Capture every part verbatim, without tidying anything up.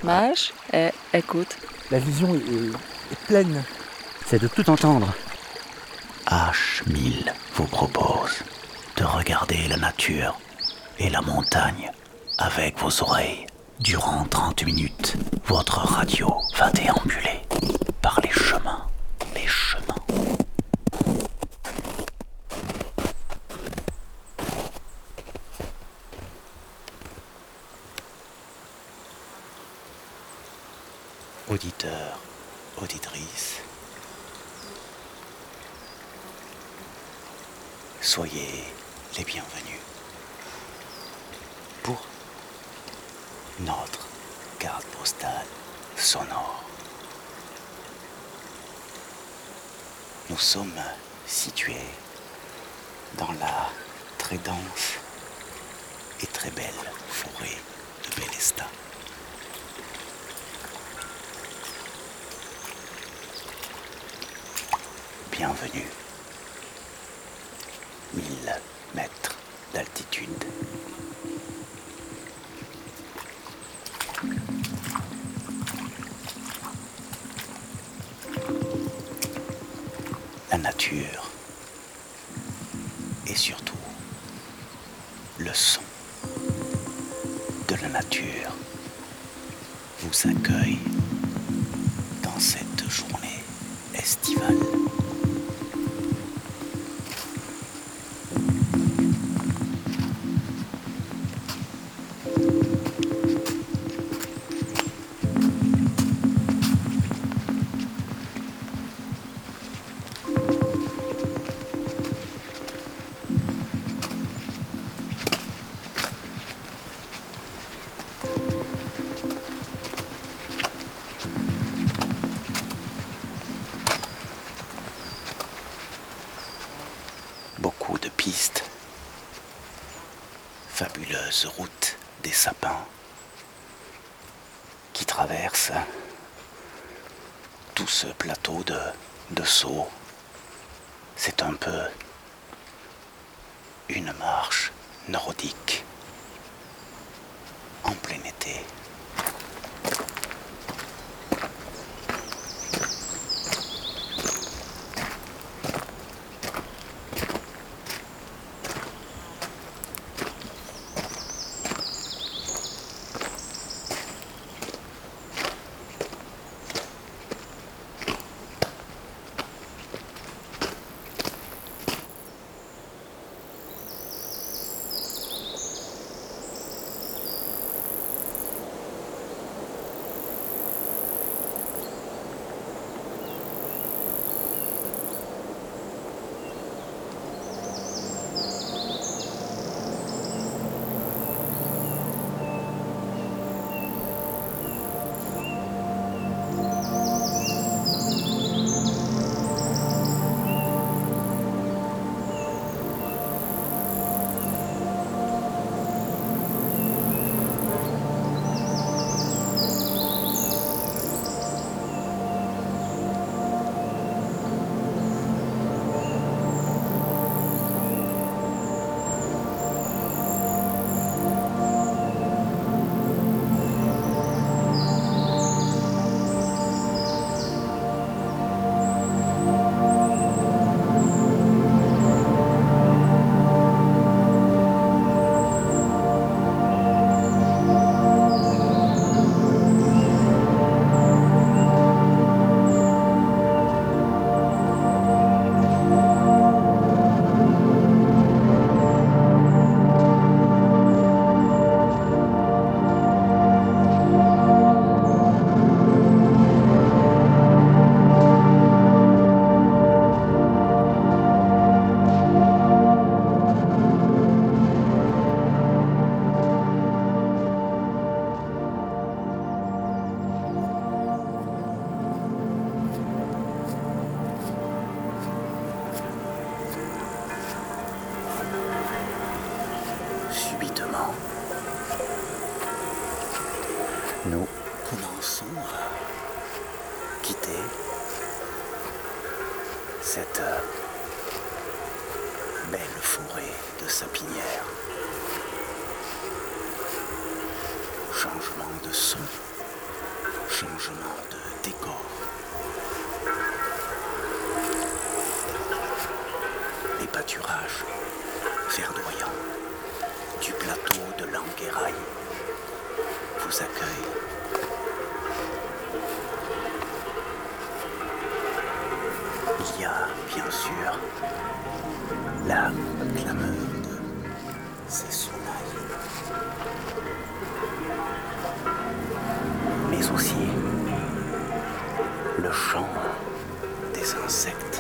Mage et écoute. La vision est, est, est pleine. C'est de tout entendre. H mille vous propose de regarder la nature et la montagne avec vos oreilles. Durant trente minutes, votre radio va déambuler par les chemins, les chemins. Auditeurs, auditrices, soyez les bienvenus pour notre carte postale sonore. Nous sommes situés dans la très dense et très belle forêt de Bélestat. Bienvenue. mille mètres d'altitude. La nature et surtout le son de la nature vous accueille dans cette journée estivale. Beaucoup de pistes, fabuleuse route des sapins qui traverse tout ce plateau de, de Sceaux. C'est un peu une marche nordique en plein été. Nous commençons à quitter cette belle forêt de sapinières. Changement de son changement de décor. Les pâturages verdoyants du plateau de Languérail vous accueillent. Il y a bien sûr la clameur de ces sonnailles, mais aussi le chant des insectes.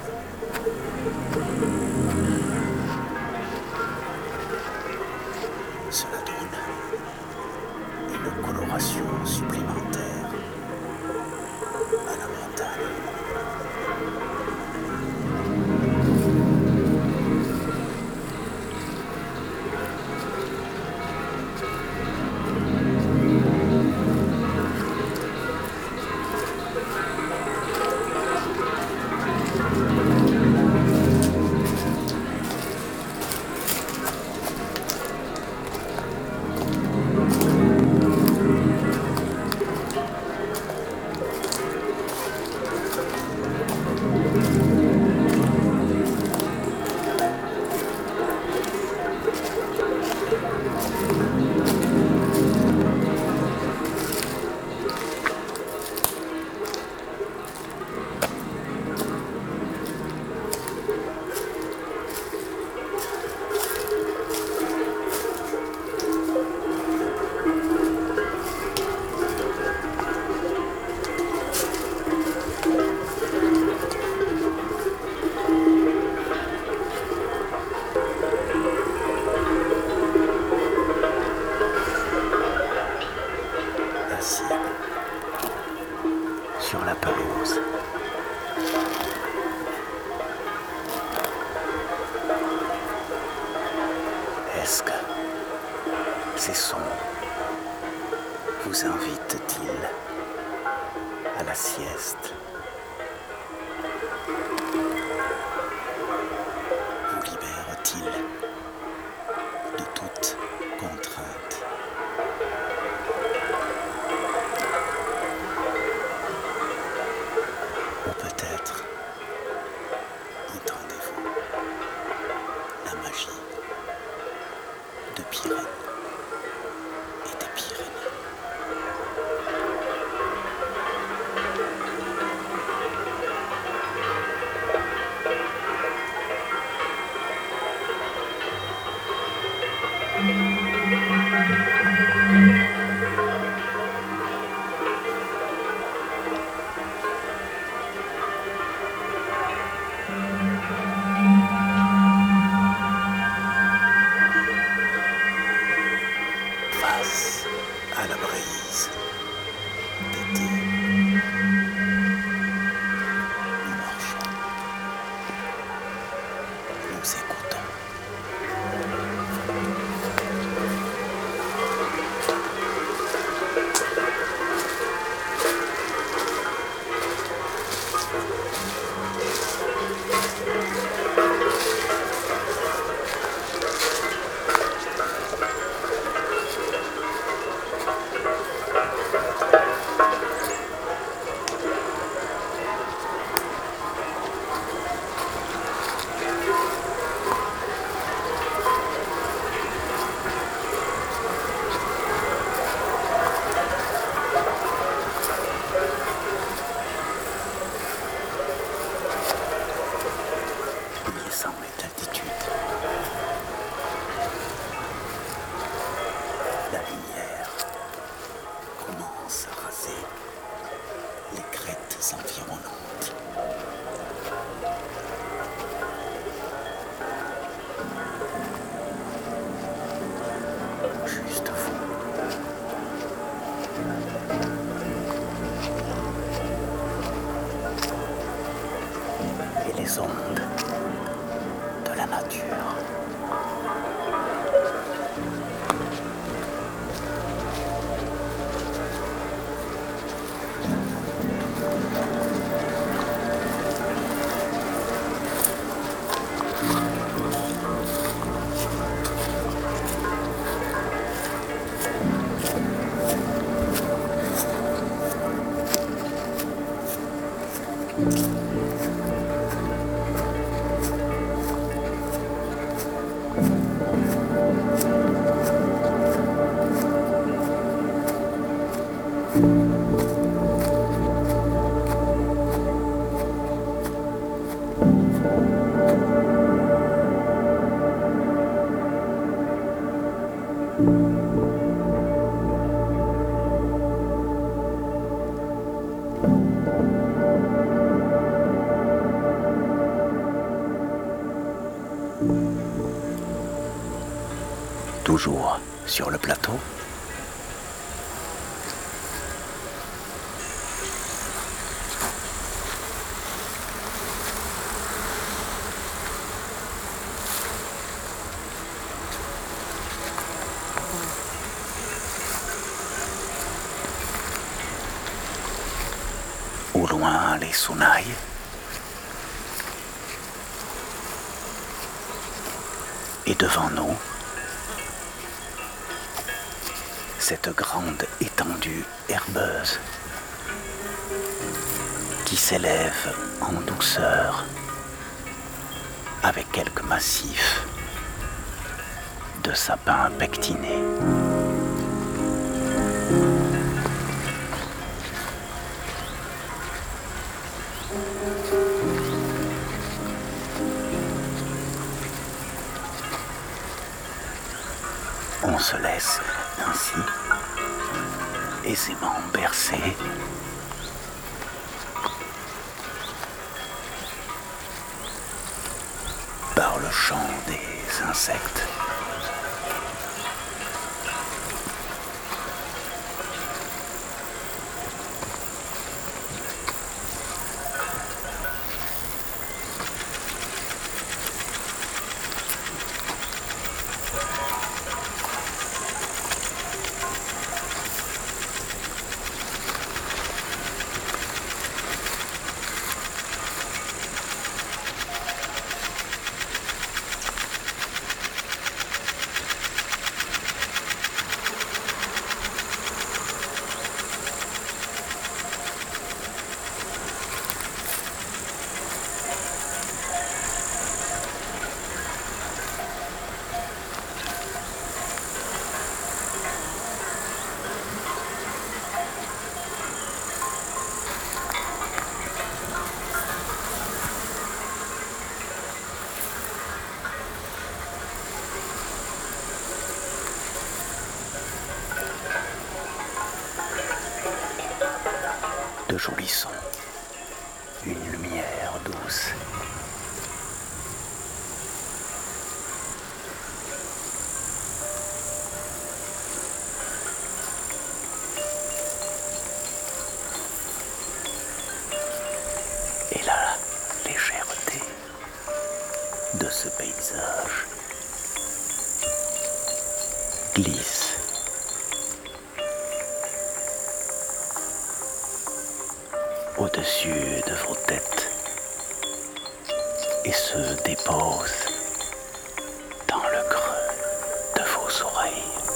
Cela donne une coloration supplémentaire à la montagne. Sur la pelouse. Est-ce que ces sons vous invitent-ils à la sieste? Vous libèrent-ils de toute contrainte? Ou peut-être entendez-vous la magie de Pirène et des Pyrénées. Face à la brise d'été, nous marchons, nous écoutons. cent mètres d'altitude. La lumière commence à raser les crêtes environnantes. Juste vous. Et les ondes de la nature. toujours sur le plateau. Au loin, les Sonailles. Et devant nous, cette grande étendue herbeuse qui s'élève en douceur avec quelques massifs de sapins pectinés. On se laisse ainsi aisément bercer par le chant des insectes. De jolis sons, une lumière douce. Et la légèreté de ce paysage glisse au-dessus de vos têtes et se dépose dans le creux de vos oreilles.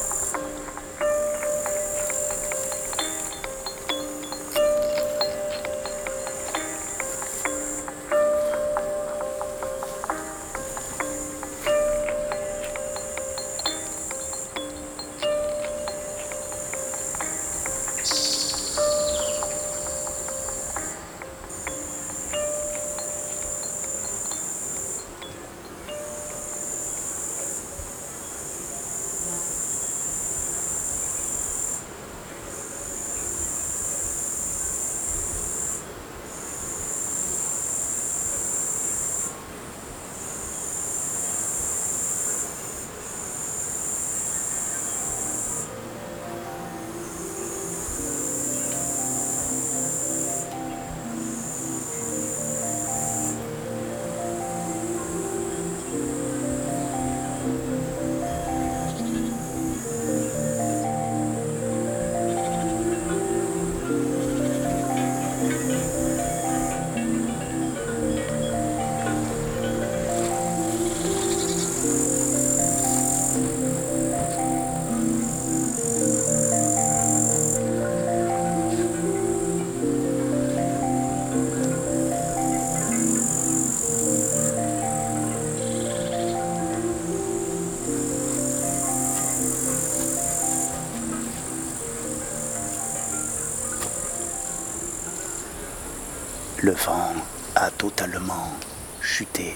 Le vent a totalement chuté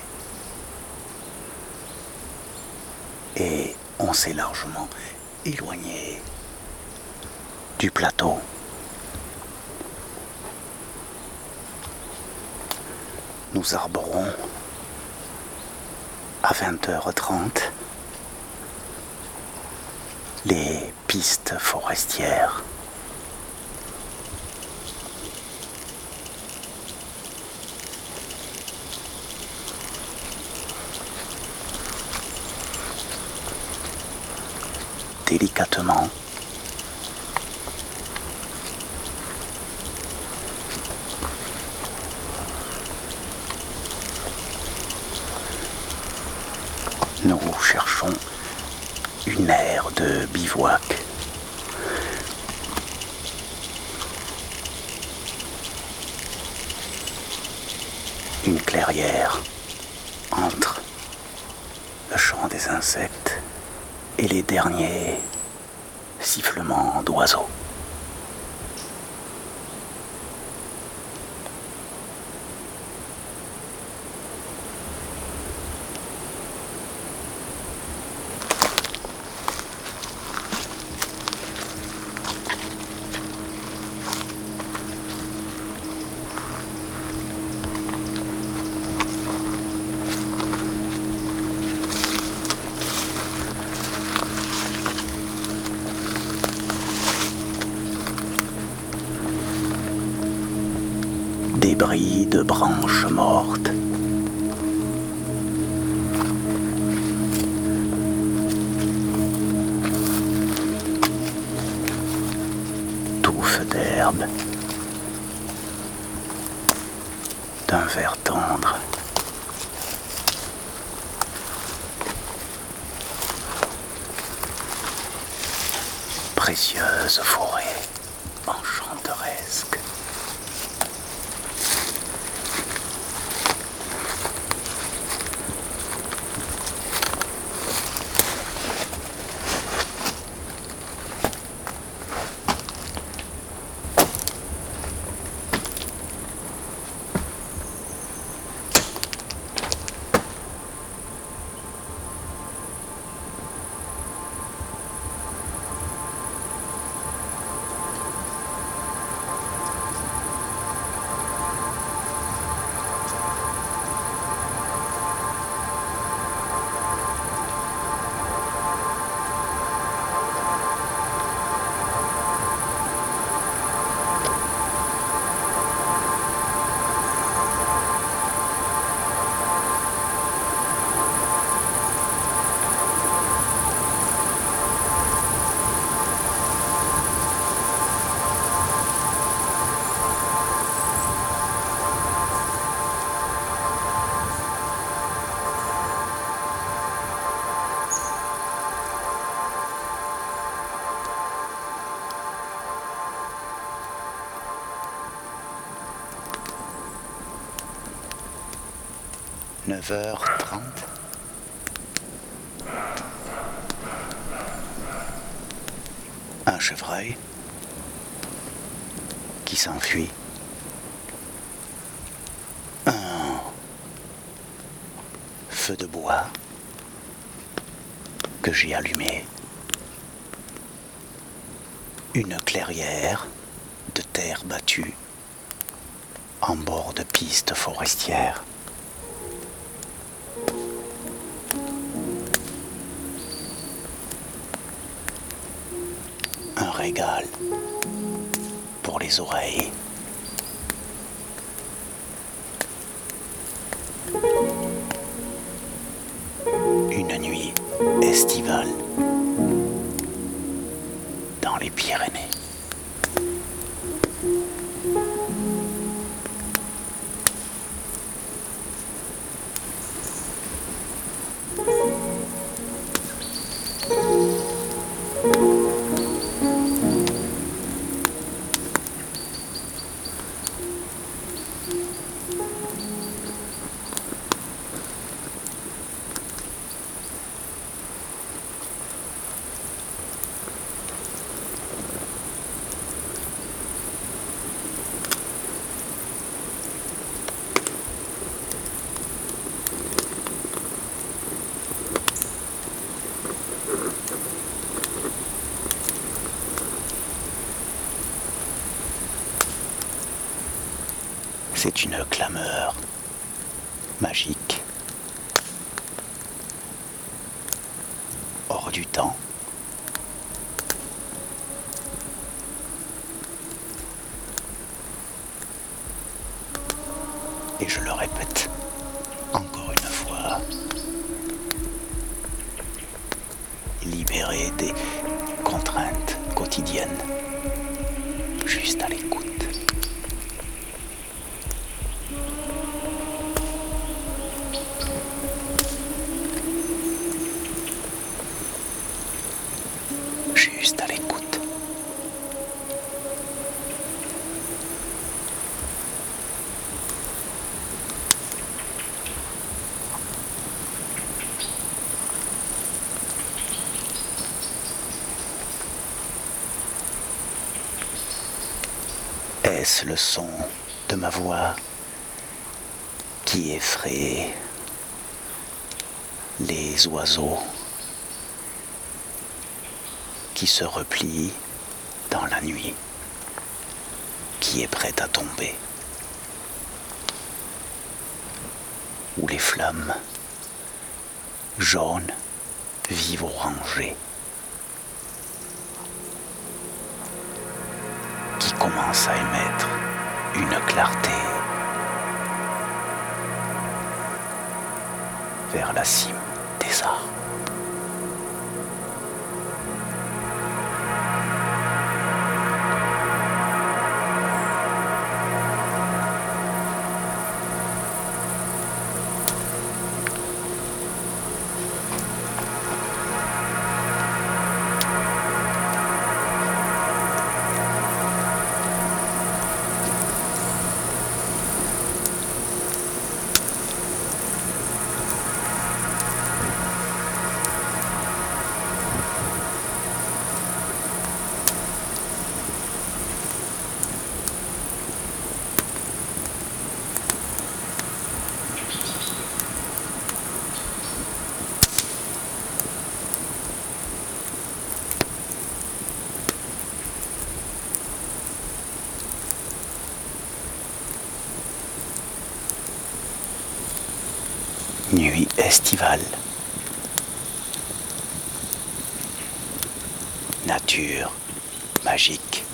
et on s'est largement éloigné du plateau. Nous arborons à vingt heures trente les pistes forestières. Délicatement, nous cherchons une aire de bivouac. Une clairière entre le chant des insectes et les derniers sifflements d'oiseaux. Débris de branches mortes. Touffes d'herbe. D'un vert tendre. Précieuse forêt enchanteresque. neuf heures trente. Un chevreuil qui s'enfuit. Un feu de bois que j'ai allumé. Une clairière de terre battue en bord de piste forestière. Un régal pour les oreilles. Une nuit estivale dans les Pyrénées. C'est une clameur magique, hors du temps, Et je le répète, encore une fois, libéré des contraintes quotidiennes, juste à l'écoute. Juste à l'écoute. Est-ce le son de ma voix qui effraie les oiseaux qui se replient dans la nuit, qui est prête à tomber, ou les flammes jaunes vivent orangées qui commencent à émettre une clarté vers la cime des arbres. Nuit estivale. Nature magique.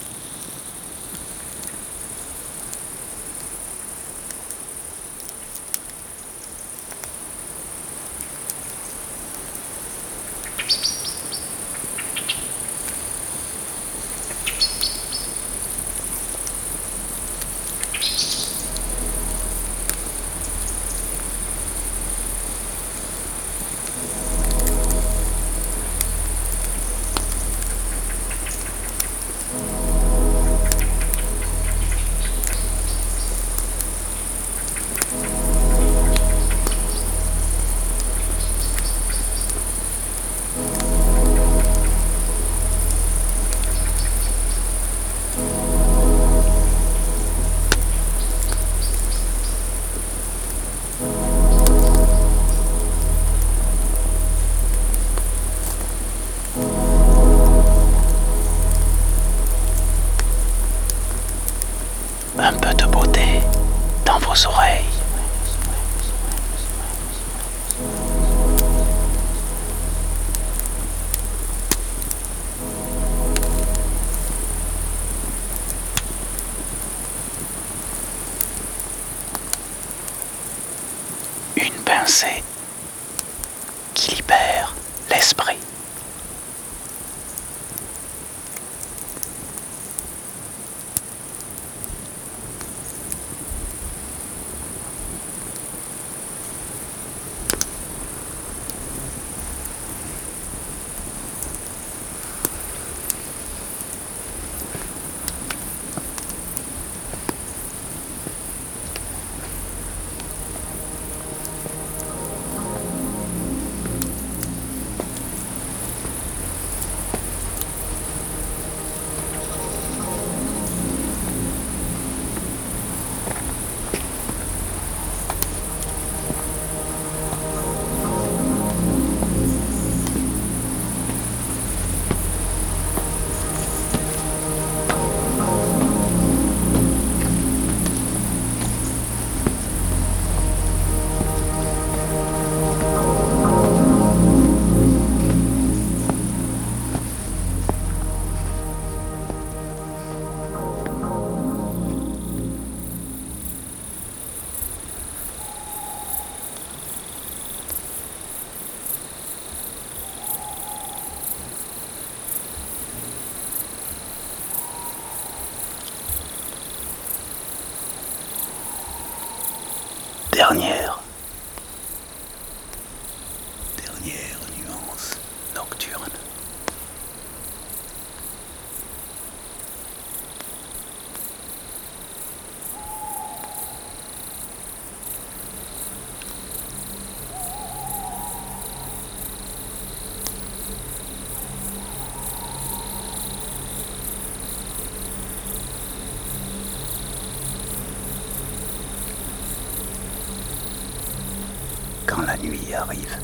Un peu de beauté dans vos oreilles. Une pincée qui libère l'esprit. dernière, dernière nuance nocturne. Quand la nuit arrive,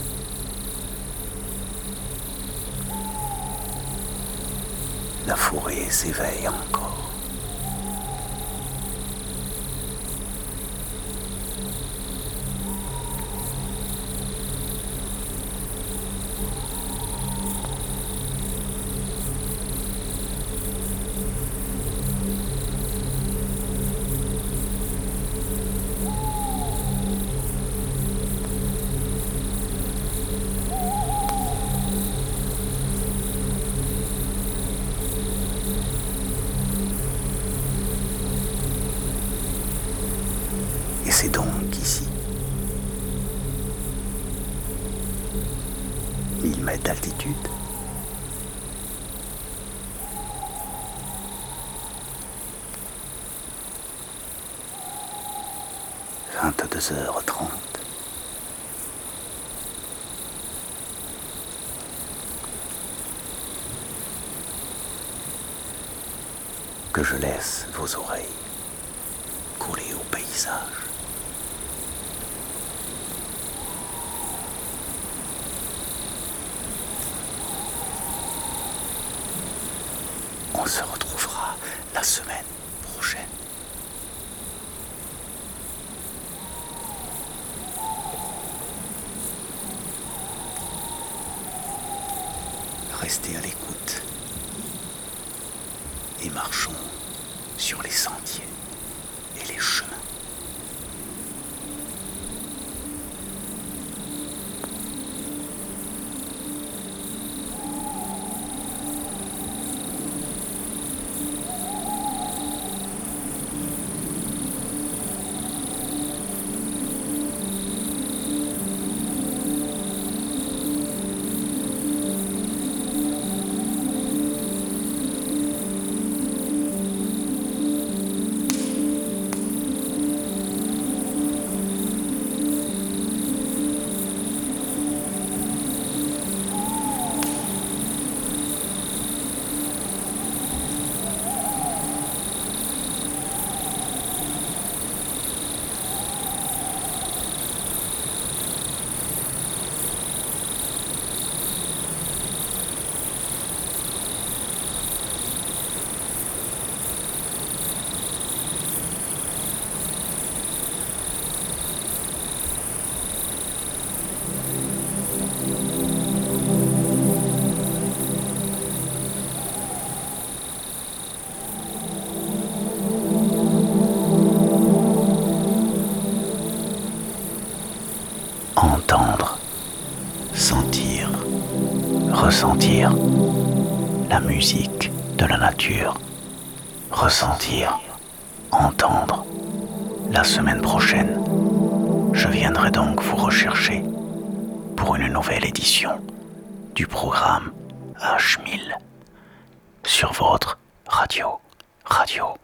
la forêt s'éveille encore. Et c'est donc ici, mille mètres d'altitude, vingt-deux heures trente, que je laisse vos oreilles collées au paysage. On se retrouvera la semaine prochaine. Restez à l'écoute et marchons sur les sentiers et les chemins. Entendre, sentir, ressentir la musique de la nature. Ressentir, entendre. La semaine prochaine, je viendrai donc vous rechercher pour une nouvelle édition du programme H mille sur votre radio, radio.